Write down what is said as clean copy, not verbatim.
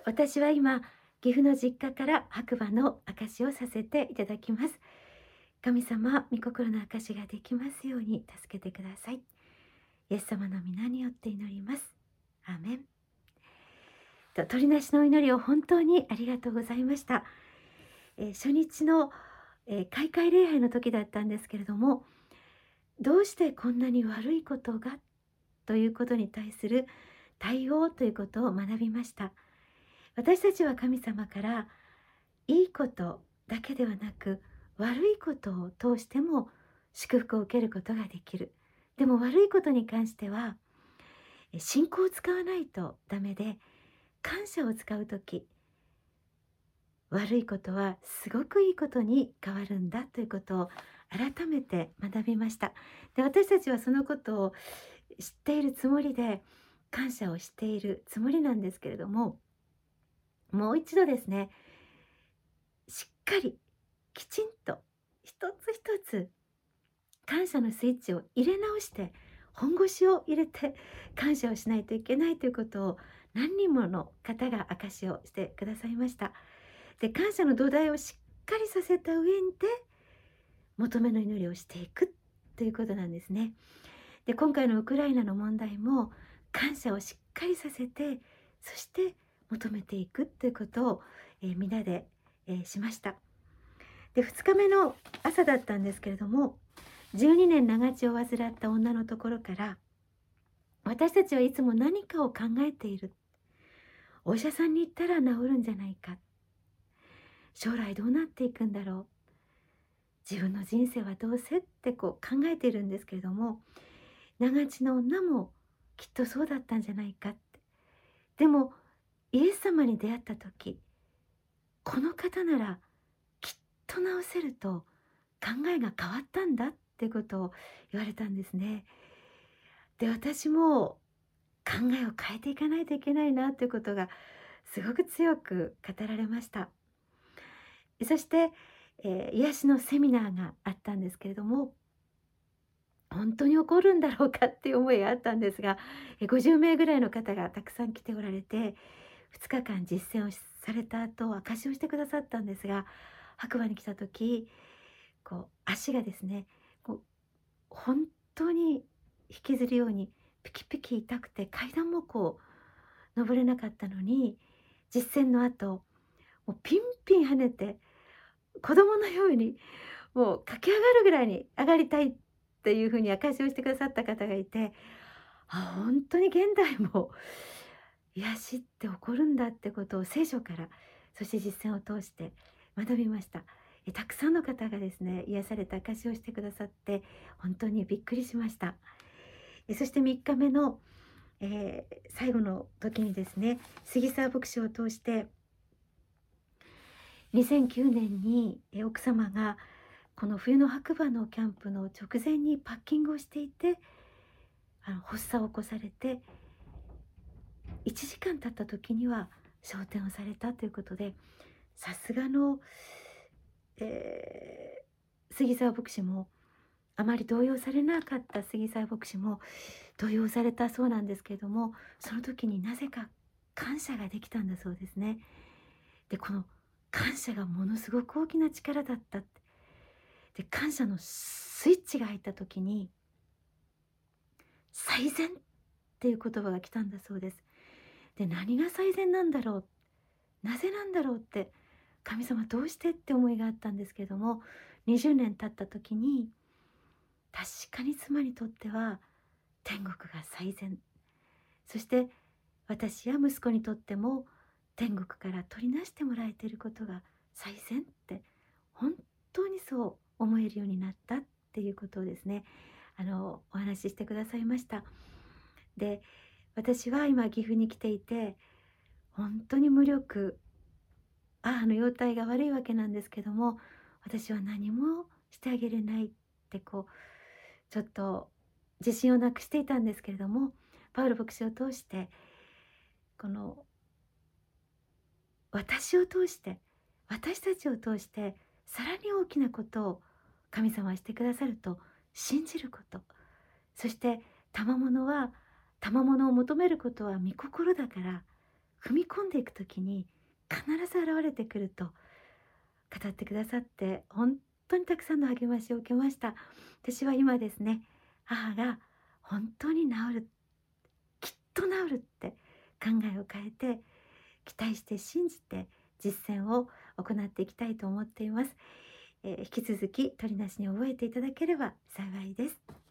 私は今、岐阜の実家から白馬の証しをさせていただきます。神様、御心の証しができますように助けてください。イエス様の皆によって祈ります。アーメン。鳥なしの祈りを本当にありがとうございました。初日の、開会礼拝の時だったんですけれども、どうしてこんなに悪いことがということに対する対応ということを学びました。私たちは神様からいいことだけではなく悪いことを通しても祝福を受けることができる。でも悪いことに関しては信仰を使わないとダメで、感謝を使うとき悪いことはすごくいいことに変わるんだということを改めて学びました。で、私たちはそのことを知っているつもりで感謝をしているつもりなんですけれども、もう一度ですね、しっかりきちんと一つ一つ感謝のスイッチを入れ直して本腰を入れて感謝をしないといけないということを何人もの方が証しをしてくださいました。で、感謝の土台をしっかりさせた上で求めの祈りをしていくということなんですね。で、今回のウクライナの問題も感謝をしっかりさせて、そして求めていくということを、皆で、しました。で、2日目の朝だったんですけれども、12年長血を患った女のところから、私たちはいつも何かを考えている。お医者さんに行ったら治るんじゃないか。将来どうなっていくんだろう。自分の人生はどうせって考えているんですけれども、長血の女もきっとそうだったんじゃないかって。でもイエス様に出会った時、この方ならきっと治せると考えが変わったんだっていうことを言われたんですね。で、私も考えを変えていかないといけないなということがすごく強く語られました。そして、癒しのセミナーがあったんですけれども、本当に起こるんだろうかっていう思いがあったんですが、50名ぐらいの方がたくさん来ておられて、2日間実践をされた後証しをしてくださったんですが、白馬に来た時足がですね、本当に引きずるようにピキピキ痛くて階段も登れなかったのに、実践の後もうピンピン跳ねて子供のようにもう駆け上がるぐらいに上がりたいっていうふうに証しをしてくださった方がいて、本当に現代も癒しって起こるんだってことを聖書から、そして実践を通して学びました。たくさんの方がですね、癒された証しをしてくださって本当にびっくりしました。そして3日目の、最後の時にですね、杉沢牧師を通して2009年に奥様がこの冬の白馬のキャンプの直前にパッキングをしていて、発作を起こされて1時間経った時には昇天をされたということで、さすがの、杉沢牧師も、あまり動揺されなかった杉沢牧師も動揺されたそうなんですけれども、その時になぜか感謝ができたんだそうですね。で、この感謝がものすごく大きな力だったって。で、感謝のスイッチが入った時に最善っていう言葉が来たんだそうです。で、何が最善なんだろう、なぜなんだろうって、神様どうしてって思いがあったんですけれども、20年経った時に確かに妻にとっては天国が最善、そして私や息子にとっても天国から取りなしてもらえていることが最善って、本当にそう思えるようになったっていうことをですね、お話ししてくださいました。で、私は今岐阜に来ていて本当に無力、母の容体が悪いわけなんですけども、私は何もしてあげれないってちょっと自信をなくしていたんですけれども、パウロ牧師を通してこの私を通して、私たちを通してさらに大きなことを神様はしてくださると信じること、そして賜物を求めることは御心だから、 踏み込んでいく時に必ず現れてくると語ってくださって、本当にたくさんの励ましを受けました。私は今ですね、母が本当に治る、きっと治るって考えを変えて、期待して信じて実践を行っていきたいと思っています。引き続き鳥なしに覚えていただければ幸いです。